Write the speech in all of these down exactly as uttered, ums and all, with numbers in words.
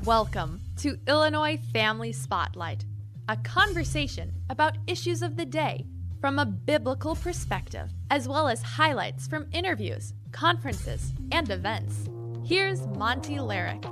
Welcome to Illinois Family Spotlight, a conversation about issues of the day from a biblical perspective, as well as highlights from interviews, conferences, and events. Here's Monty Larrick.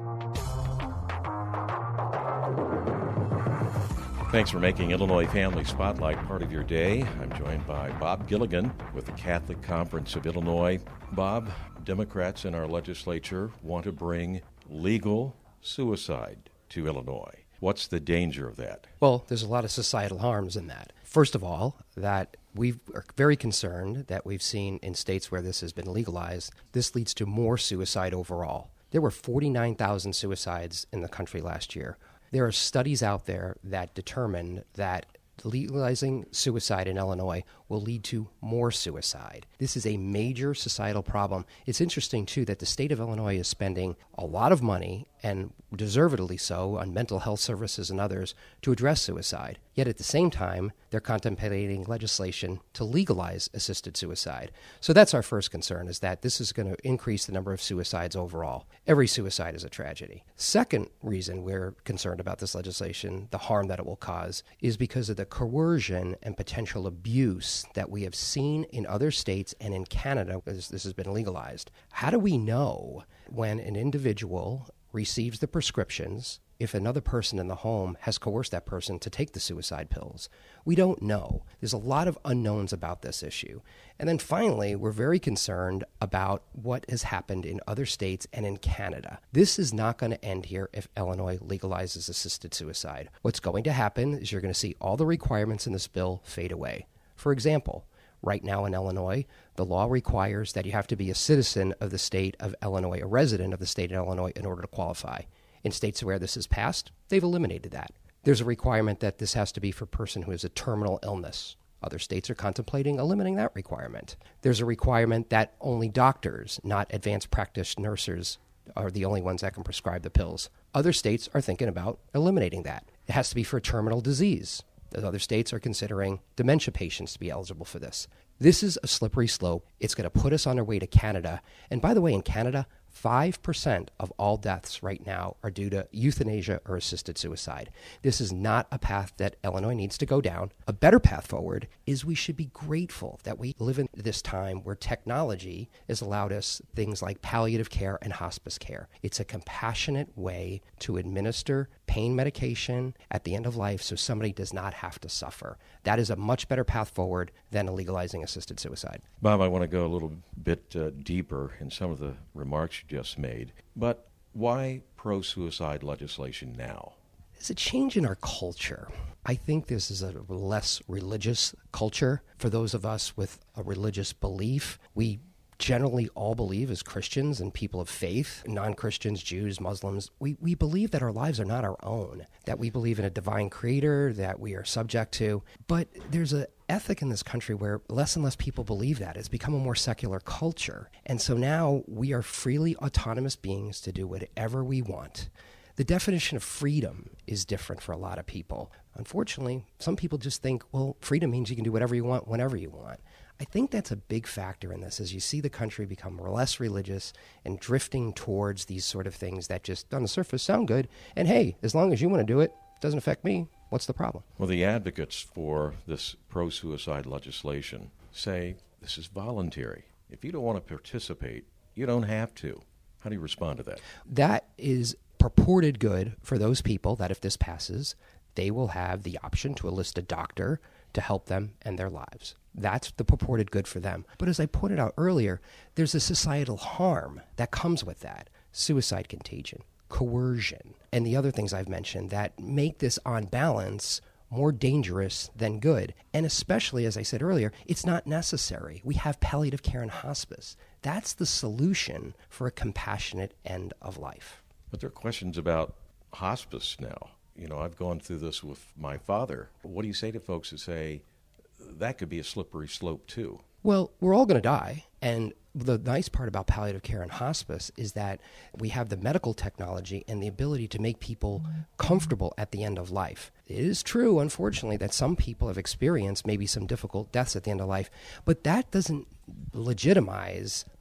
Thanks for making Illinois Family Spotlight part of your day. I'm joined by Bob Gilligan with the Catholic Conference of Illinois. Bob, Democrats in our legislature want to bring legal suicide to Illinois. What's the danger of that? Well, there's a lot of societal harms in that. First of all, that we are very concerned that we've seen in states where this has been legalized, this leads to more suicide overall. There were forty-nine thousand suicides in the country last year. There are studies out there that determine that legalizing suicide in Illinois will lead to more suicide. This is a major societal problem. It's interesting, too, that the state of Illinois is spending a lot of money, and deservedly so, on mental health services and others to address suicide. Yet at the same time, they're contemplating legislation to legalize assisted suicide. So that's our first concern, is that this is going to increase the number of suicides overall. Every suicide is a tragedy. Second reason we're concerned about this legislation, the harm that it will cause, is because of the coercion and potential abuse that we have seen in other states and in Canada as this has been legalized. How do we know when an individual receives the prescriptions if another person in the home has coerced that person to take the suicide pills? We don't know. There's a lot of unknowns about this issue. And then finally, we're very concerned about what has happened in other states and in Canada. This is not going to end here if Illinois legalizes assisted suicide. What's going to happen is you're going to see all the requirements in this bill fade away. For example, right now in Illinois, the law requires that you have to be a citizen of the state of Illinois, a resident of the state of Illinois, in order to qualify. In states where this is passed, they've eliminated that. There's a requirement that this has to be for a person who has a terminal illness. Other states are contemplating eliminating that requirement. There's a requirement that only doctors, not advanced practice nurses, are the only ones that can prescribe the pills. Other states are thinking about eliminating that. It has to be for a terminal disease. The other states are considering dementia patients to be eligible for this. This is a slippery slope. It's going to put us on our way to Canada. And by the way, in Canada, five percent of all deaths right now are due to euthanasia or assisted suicide. This is not a path that Illinois needs to go down. A better path forward is we should be grateful that we live in this time where technology has allowed us things like palliative care and hospice care. It's a compassionate way to administer pain medication at the end of life so somebody does not have to suffer. That is a much better path forward than legalizing assisted suicide. Bob, I want to go a little bit uh, deeper in some of the remarks you just made. But why pro-suicide legislation now? There's a change in our culture. I think this is a less religious culture. For those of us with a religious belief, we generally all believe as Christians and people of faith, non-Christians, Jews, Muslims, we, we believe that our lives are not our own, that we believe in a divine creator that we are subject to. But there's an ethic in this country where less and less people believe that. It's become a more secular culture. And so now we are freely autonomous beings to do whatever we want. The definition of freedom is different for a lot of people. Unfortunately, some people just think, well, freedom means you can do whatever you want whenever you want. I think that's a big factor in this as you see the country become less religious and drifting towards these sort of things that just on the surface sound good. And hey, as long as you want to do it, it doesn't affect me. What's the problem? Well, the advocates for this pro-suicide legislation say this is voluntary. If you don't want to participate, you don't have to. How do you respond to that? That is purported good for those people that if this passes, they will have the option to enlist a doctor to help them and their lives. That's the purported good for them. But as I pointed out earlier, there's a societal harm that comes with that. Suicide contagion, coercion, and the other things I've mentioned that make this on balance more dangerous than good. And especially, as I said earlier, it's not necessary. We have palliative care and hospice. That's the solution for a compassionate end of life. But there are questions about hospice now. You know, I've gone through this with my father. What do you say to folks who say that could be a slippery slope too? Well, we're all going to die. And the nice part about palliative care and hospice is that we have the medical technology and the ability to make people comfortable at the end of life. It is true, unfortunately, that some people have experienced maybe some difficult deaths at the end of life, but that doesn't legitimize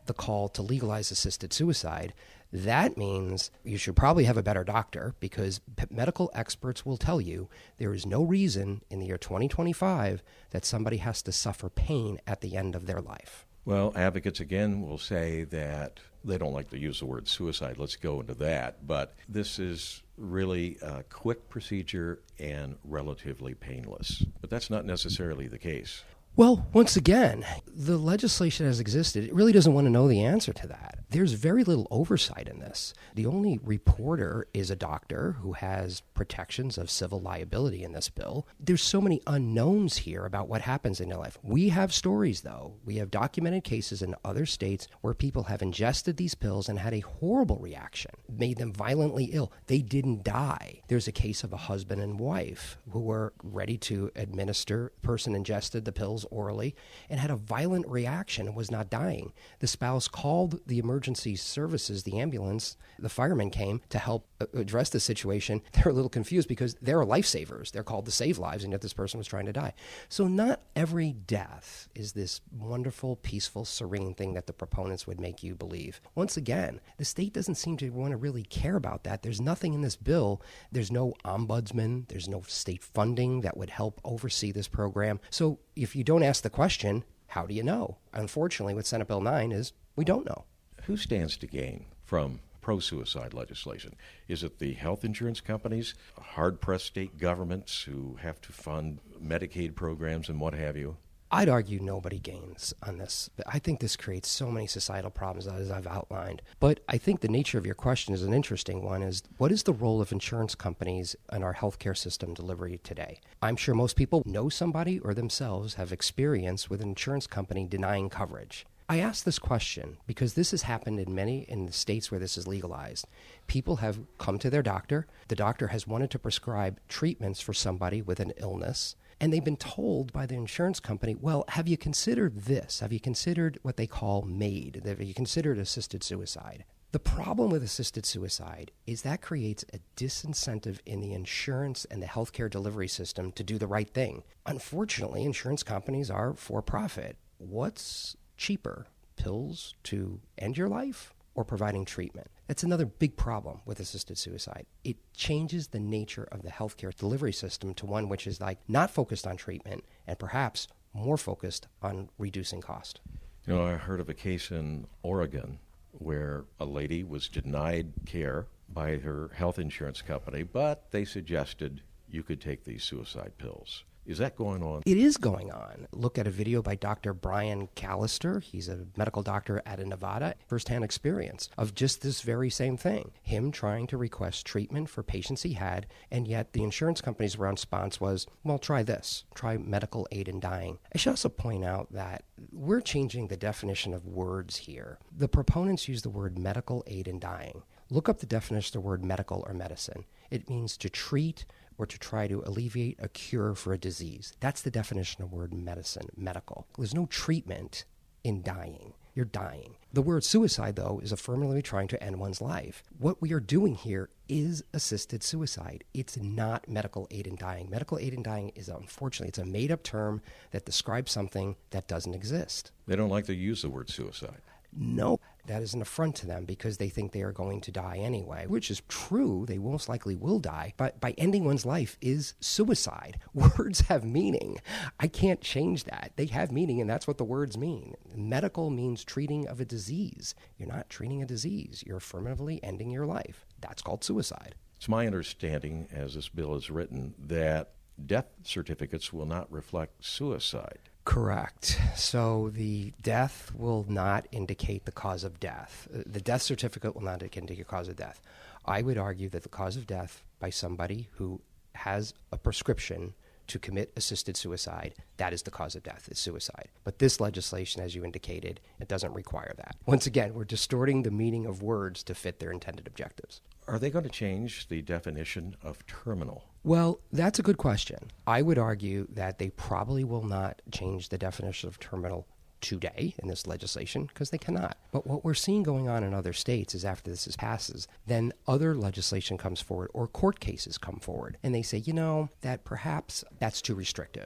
the call to legalize assisted suicide, that means you should probably have a better doctor, because p- medical experts will tell you there is no reason in the year twenty twenty-five that somebody has to suffer pain at the end of their life. Well, advocates again will say that they don't like to use the word suicide. Let's go into that. But this is really a quick procedure and relatively painless. But that's not necessarily the case. Well, once again, the legislation has existed. It really doesn't want to know the answer to that. There's very little oversight in this. The only reporter is a doctor who has protections of civil liability in this bill. There's so many unknowns here about what happens in their life. We have stories, though. We have documented cases in other states where people have ingested these pills and had a horrible reaction, made them violently ill. They didn't die. There's a case of a husband and wife who were ready to administer. The person ingested the pills orally and had a violent reaction and was not dying. The spouse called the emergency services, the ambulance, the firemen came to help address the situation. They're a little confused because they're lifesavers. They're called to save lives, and yet this person was trying to die. So not every death is this wonderful, peaceful, serene thing that the proponents would make you believe. Once again, the state doesn't seem to want to really care about that. There's nothing in this bill. There's no ombudsman. There's no state funding that would help oversee this program. So if you don't ask the question, how do you know? Unfortunately, with Senate Bill nine is we don't know. Who stands to gain from pro-suicide legislation? Is it the health insurance companies, hard-pressed state governments who have to fund Medicaid programs and what have you? I'd argue nobody gains on this. I think this creates so many societal problems, as I've outlined. But I think the nature of your question is an interesting one, is what is the role of insurance companies in our healthcare system delivery today? I'm sure most people know somebody or themselves have experience with an insurance company denying coverage. I ask this question because this has happened in many in the states where this is legalized. People have come to their doctor. The doctor has wanted to prescribe treatments for somebody with an illness, and they've been told by the insurance company, well, have you considered this? Have you considered what they call MAID? Have you considered assisted suicide? The problem with assisted suicide is that creates a disincentive in the insurance and the healthcare delivery system to do the right thing. Unfortunately, insurance companies are for profit. What's cheaper, pills to end your life or providing treatment? That's another big problem with assisted suicide. It changes the nature of the healthcare delivery system to one which is like not focused on treatment and perhaps more focused on reducing cost. You know, I heard of a case in Oregon where a lady was denied care by her health insurance company, but they suggested you could take these suicide pills. Is that going on? It is going on. Look at a video by Doctor Brian Callister. He's a medical doctor out of Nevada. First-hand experience of just this very same thing. Him trying to request treatment for patients he had, and yet the insurance company's response was, well, try this. Try medical aid in dying. I should also point out that we're changing the definition of words here. The proponents use the word medical aid in dying. Look up the definition of the word medical or medicine. It means to treat or to try to alleviate a cure for a disease. That's the definition of the word medicine, medical. There's no treatment in dying. You're dying. The word suicide, though, is affirmatively trying to end one's life. What we are doing here is assisted suicide. It's not medical aid in dying. Medical aid in dying is, unfortunately, it's a made-up term that describes something that doesn't exist. They don't like to use the word suicide. No, that is an affront to them because they think they are going to die anyway, which is true. They most likely will die. But by ending one's life is suicide. Words have meaning. I can't change that. They have meaning, and that's what the words mean. Medical means treating of a disease. You're not treating a disease. You're affirmatively ending your life. That's called suicide. It's my understanding, as this bill is written, that death certificates will not reflect suicide. Correct. So the death will not indicate the cause of death. The death certificate will not indicate the cause of death. I would argue that the cause of death by somebody who has a prescription to commit assisted suicide, that is the cause of death, is suicide. But this legislation, as you indicated, it doesn't require that. Once again, we're distorting the meaning of words to fit their intended objectives. Are they going to change the definition of terminal? Well, that's a good question. I would argue that they probably will not change the definition of terminal today in this legislation because they cannot. But what we're seeing going on in other states is after this is passes, then other legislation comes forward or court cases come forward and they say, you know, that perhaps that's too restrictive.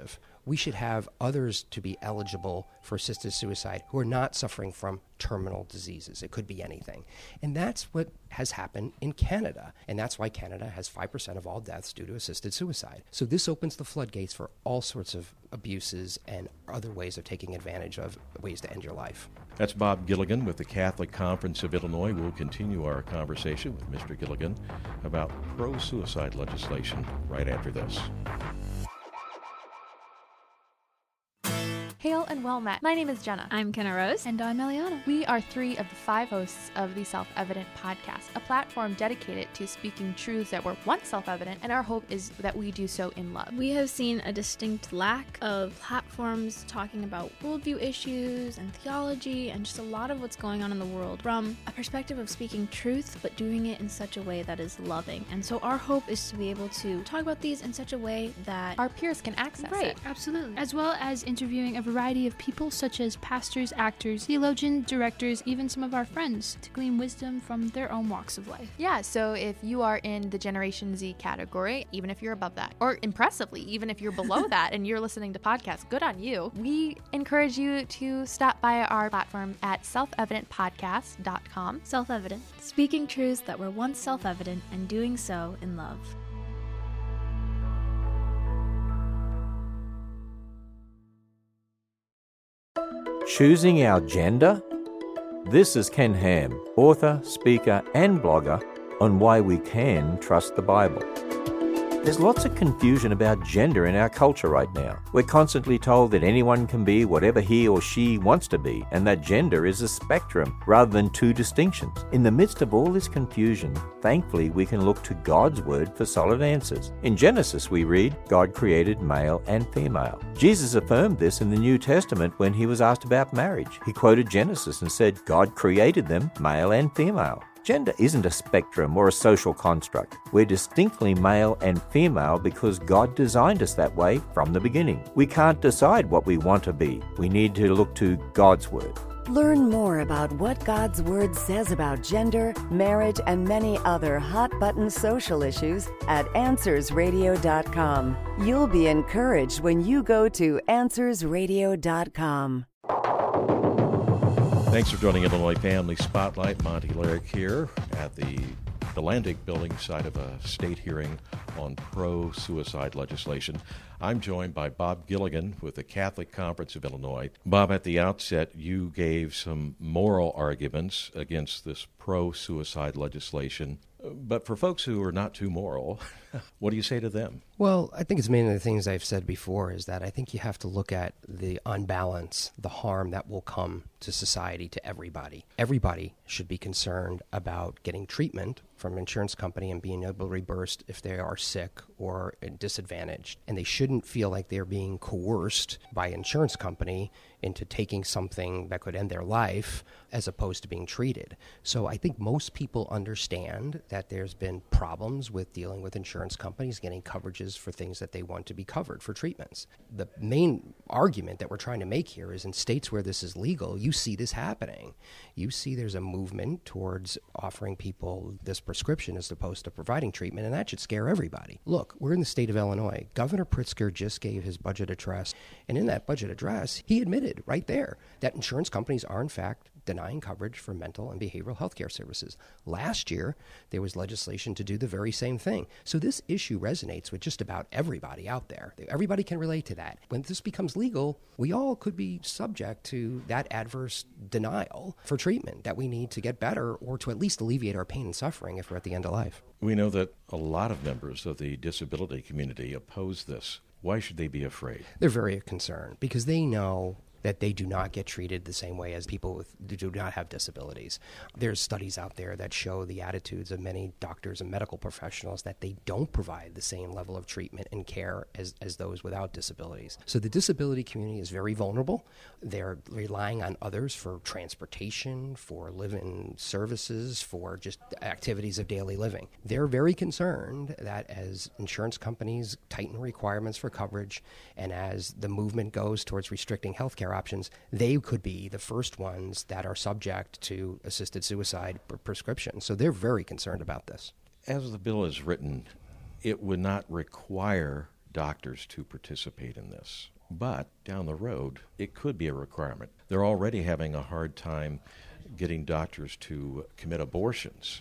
we should have others to be eligible for assisted suicide who are not suffering from terminal diseases. It could be anything. And that's what has happened in Canada. And that's why Canada has five percent of all deaths due to assisted suicide. So this opens the floodgates for all sorts of abuses and other ways of taking advantage of ways to end your life. That's Bob Gilligan with the Catholic Conference of Illinois. We'll continue our conversation with Mister Gilligan about pro-suicide legislation right after this. Hail and well met. My name is Jenna. I'm Kenna Rose. And I'm Eliana. We are three of the five hosts of the Self-Evident podcast, a platform dedicated to speaking truths that were once self-evident, and our hope is that we do so in love. We have seen a distinct lack of platforms talking about worldview issues and theology and just a lot of what's going on in the world from a perspective of speaking truth, but doing it in such a way that is loving. And so our hope is to be able to talk about these in such a way that our peers can access right, it. Absolutely. As well as interviewing a variety of people such as pastors, actors, theologians, directors, even some of our friends to glean wisdom from their own walks of life. Yeah, so if you are in the Generation Z category, even if you're above that, or impressively, even if you're below that and you're listening to podcasts, good on you. We encourage you to stop by our platform at self evident podcast dot com. Self-Evident, speaking truths that were once self-evident and doing so in love. Choosing our gender? This is Ken Ham, author, speaker, and blogger on why we can trust the Bible. There's lots of confusion about gender in our culture right now. We're constantly told that anyone can be whatever he or she wants to be, and that gender is a spectrum rather than two distinctions. In the midst of all this confusion, thankfully we can look to God's word for solid answers. In Genesis we read, God created male and female. Jesus affirmed this in the New Testament when he was asked about marriage. He quoted Genesis and said, God created them male and female. Gender isn't a spectrum or a social construct. We're distinctly male and female because God designed us that way from the beginning. We can't decide what we want to be. We need to look to God's Word. Learn more about what God's Word says about gender, marriage, and many other hot-button social issues at answers radio dot com. You'll be encouraged when you go to answers radio dot com. Thanks for joining Illinois Family Spotlight. Monty Lyric here at the Delandic Building site of a state hearing on pro-suicide legislation. I'm joined by Bob Gilligan with the Catholic Conference of Illinois. Bob, at the outset, you gave some moral arguments against this pro-suicide legislation. But for folks who are not too moral, what do you say to them? Well, I think it's mainly the things I've said before is that I think you have to look at the unbalance, the harm that will come to society, to everybody. Everybody should be concerned about getting treatment from an insurance company and being able to reimburse if they are sick or disadvantaged. And they shouldn't feel like they're being coerced by an insurance company into taking something that could end their life as opposed to being treated. So I think most people understand that there's been problems with dealing with insurance companies, getting coverages for things that they want to be covered for treatments. The main argument that we're trying to make here is in states where this is legal, you see this happening. You see there's a movement towards offering people this prescription as opposed to providing treatment, and that should scare everybody. Look, we're in the state of Illinois. Governor Pritzker just gave his budget address, and in that budget address, he admitted right there that insurance companies are in fact denying coverage for mental and behavioral health care services. Last year, there was legislation to do the very same thing. So this issue resonates with just about everybody out there. Everybody can relate to that. When this becomes legal, we all could be subject to that adverse denial for treatment that we need to get better or to at least alleviate our pain and suffering if we're at the end of life. We know that a lot of members of the disability community oppose this. Why should they be afraid? They're very concerned because they know that they do not get treated the same way as people with, who do not have disabilities. There's studies out there that show the attitudes of many doctors and medical professionals that they don't provide the same level of treatment and care as, as those without disabilities. So the disability community is very vulnerable. They're relying on others for transportation, for living services, for just activities of daily living. They're very concerned that as insurance companies tighten requirements for coverage and as the movement goes towards restricting healthcare options, they could be the first ones that are subject to assisted suicide per prescription. So they're very concerned about this. As the bill is written, it would not require doctors to participate in this. but down the road, it could be a requirement. They're already having a hard time getting doctors to commit abortions.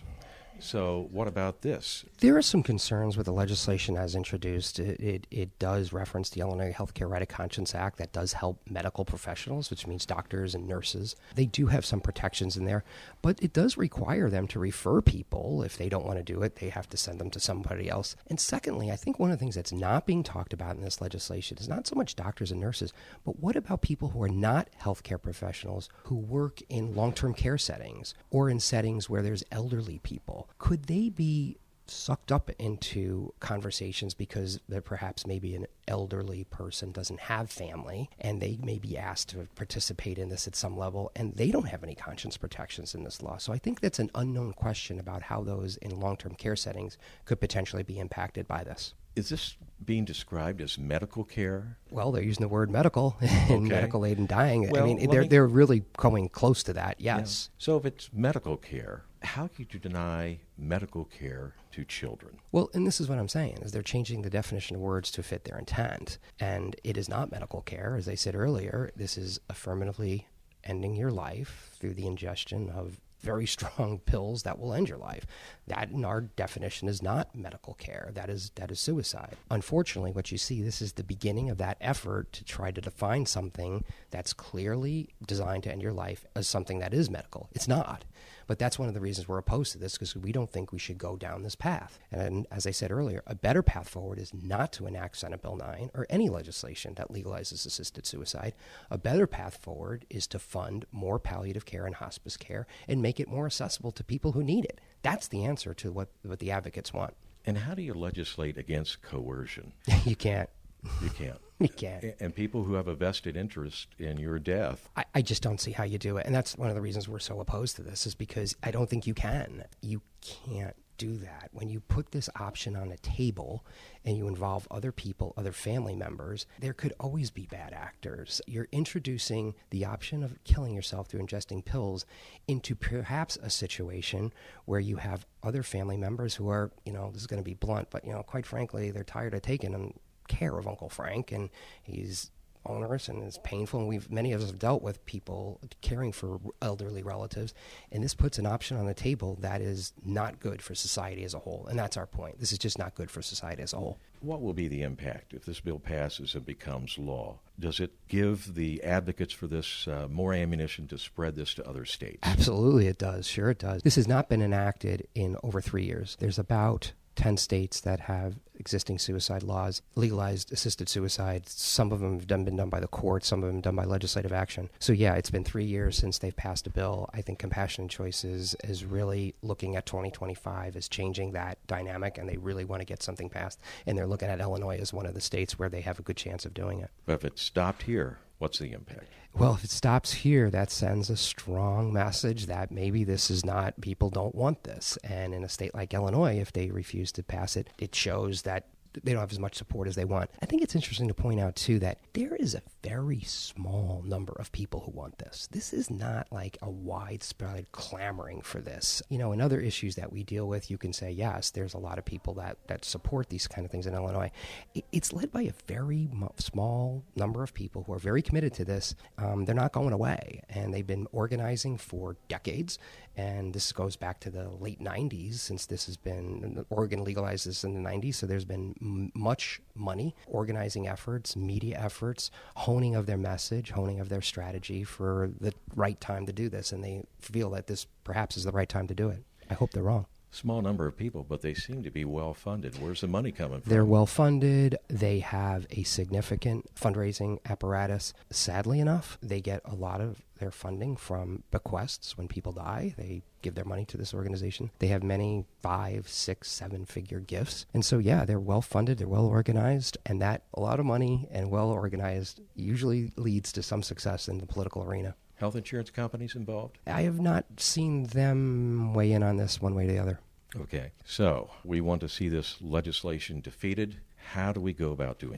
So what about this? There are some concerns with the legislation as introduced. It, it, it does reference the Illinois Healthcare Right of Conscience Act that does help medical professionals, which means doctors and nurses. They do have some protections in there, but it does require them to refer people. If they don't want to do it, they have to send them to somebody else. And secondly, I think one of the things that's not being talked about in this legislation is not so much doctors and nurses, but what about people who are not healthcare professionals who work in long-term care settings or in settings where there's elderly people? Could they be sucked up into conversations because they're perhaps maybe an elderly person doesn't have family and they may be asked to participate in this at some level and they don't have any conscience protections in this law? So I think that's an unknown question about how those in long-term care settings could potentially be impacted by this. Is this being described as medical care? Well, they're using the word medical and Okay. medical aid in dying. Well, I mean, let they're me- they're really coming close to that, yes. Yeah. So if it's medical care, how could you deny medical care to children? Well, and this is what I'm saying, is they're changing the definition of words to fit their intent. And it is not medical care. As I said earlier, this is affirmatively ending your life through the ingestion of very strong pills that will end your life. That, in our definition, is not medical care. That is that is suicide. Unfortunately, what you see, this is the beginning of that effort to try to define something that's clearly designed to end your life as something that is medical. It's not. But that's one of the reasons we're opposed to this, because we don't think we should go down this path. And as I said earlier, a better path forward is not to enact Senate Bill nine or any legislation that legalizes assisted suicide. A better path forward is to fund more palliative care and hospice care and make it more accessible to people who need it. That's the answer to what, what the advocates want. And how do you legislate against coercion? You can't. You can't. You can't. A- And people who have a vested interest in your death. I, I just don't see how you do it. And that's one of the reasons we're so opposed to this, is because I don't think you can. You can't do that. When you put this option on a table and you involve other people, other family members, there could always be bad actors. You're introducing the option of killing yourself through ingesting pills into perhaps a situation where you have other family members who are, you know, this is going to be blunt, but, you know, quite frankly, they're tired of taking them care of Uncle Frank, and he's onerous and it's painful, and we've many of us have dealt with people caring for elderly relatives, and this puts an option on the table that is not good for society as a whole. And that's our point. This is just not good for society as a whole. What will be the impact if this bill passes and becomes law? Does it give the advocates for this uh, more ammunition to spread this to other states? Absolutely it does. Sure it does. This has not been enacted in over three years. There's about ten states that have existing suicide laws, legalized assisted suicide. Some of them have done, been done by the courts, some of them done by legislative action. So yeah, it's been three years since they've passed a bill. I think Compassionate Choices is really looking at twenty twenty-five as changing that dynamic, and they really want to get something passed. And they're looking at Illinois as one of the states where they have a good chance of doing it. But if it stopped here, what's the impact? Well, if it stops here, that sends a strong message that maybe this is not, people don't want this. And in a state like Illinois, if they refuse to pass it, it shows that they don't have as much support as they want. I think it's interesting to point out, too, that there is a very small number of people who want this. This is not like a widespread clamoring for this. You know, in other issues that we deal with, you can say, yes, there's a lot of people that, that support these kind of things in Illinois. It, it's led by a very mo- small number of people who are very committed to this. Um, they're not going away, and they've been organizing for decades. And this goes back to the late nineties, since this has been, Oregon legalized this in the nineties, so there's been m- much money, organizing efforts, media efforts, honing of their message, honing of their strategy for the right time to do this, and they feel that this perhaps is the right time to do it. I hope they're wrong. Small number of people, but they seem to be well-funded. Where's the money coming from? They're well-funded. They have a significant fundraising apparatus. Sadly enough, they get a lot of their funding from bequests. When people die, they give their money to this organization. They have many five, six, seven-figure gifts. And so, yeah, they're well-funded, they're well-organized, and that a lot of money and well-organized usually leads to some success in the political arena. Health insurance companies involved? I have not seen them weigh in on this one way or the other. Okay. So we want to see this legislation defeated. How do we go about doing that?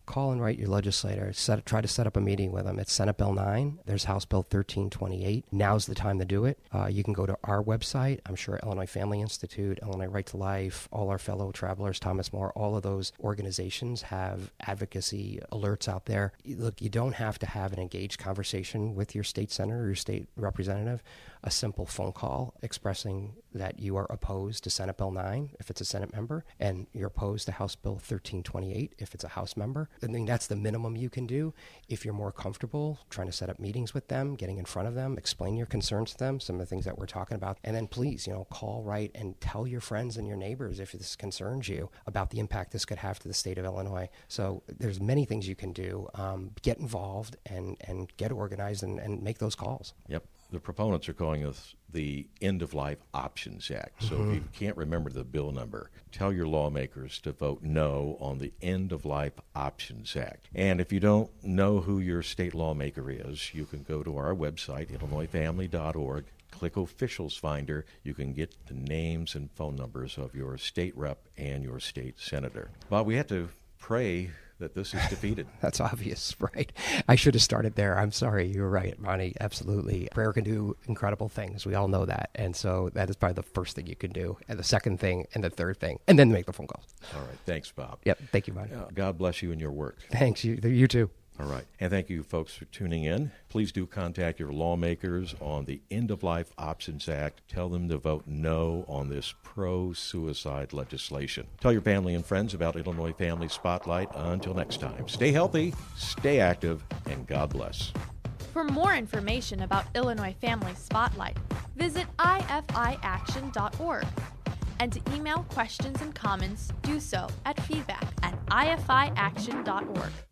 call and write your legislator. Set, try to set up a meeting with them. It's Senate Bill nine. There's House Bill thirteen twenty-eight. Now's the time to do it. Uh, you can go to our website. I'm sure Illinois Family Institute, Illinois Right to Life, all our fellow travelers, Thomas More, all of those organizations have advocacy alerts out there. Look, you don't have to have an engaged conversation with your state senator or your state representative. A simple phone call expressing that you are opposed to Senate Bill nine if it's a Senate member, and you're opposed to House Bill thirteen twenty-eight if it's a House member. I mean, that's the minimum you can do. If you're more comfortable trying to set up meetings with them, getting in front of them, explain your concerns to them, some of the things that we're talking about, and then please, you know, call, write, and tell your friends and your neighbors if this concerns you about the impact this could have to the state of Illinois. So there's many things you can do. Um, get involved and, and get organized and, and make those calls. Yep. The proponents are calling this the End-of-Life Options Act. So Mm-hmm. if you can't remember the bill number, tell your lawmakers to vote no on the End-of-Life Options Act. And if you don't know who your state lawmaker is, you can go to our website, illinois family dot org, click Officials Finder. You can get the names and phone numbers of your state rep and your state senator. Bob, we have to pray that this is defeated. That's obvious, right? I should have started there. I'm sorry. You're right, Ronnie. Absolutely. Prayer can do incredible things. We all know that. And so that is probably the first thing you can do. And the second thing, and the third thing, and then make the phone calls. All right. Thanks, Bob. Yep. Thank you, Ronnie. Uh, God bless you in your work. Thanks. You, you too. All right. And thank you, folks, for tuning in. Please do contact your lawmakers on the End-of-Life Options Act. Tell them to vote no on this pro-suicide legislation. Tell your family and friends about Illinois Family Spotlight. Until next time, stay healthy, stay active, and God bless. For more information about Illinois Family Spotlight, visit I F I action dot org. And to email questions and comments, do so at feedback at I F I action dot org.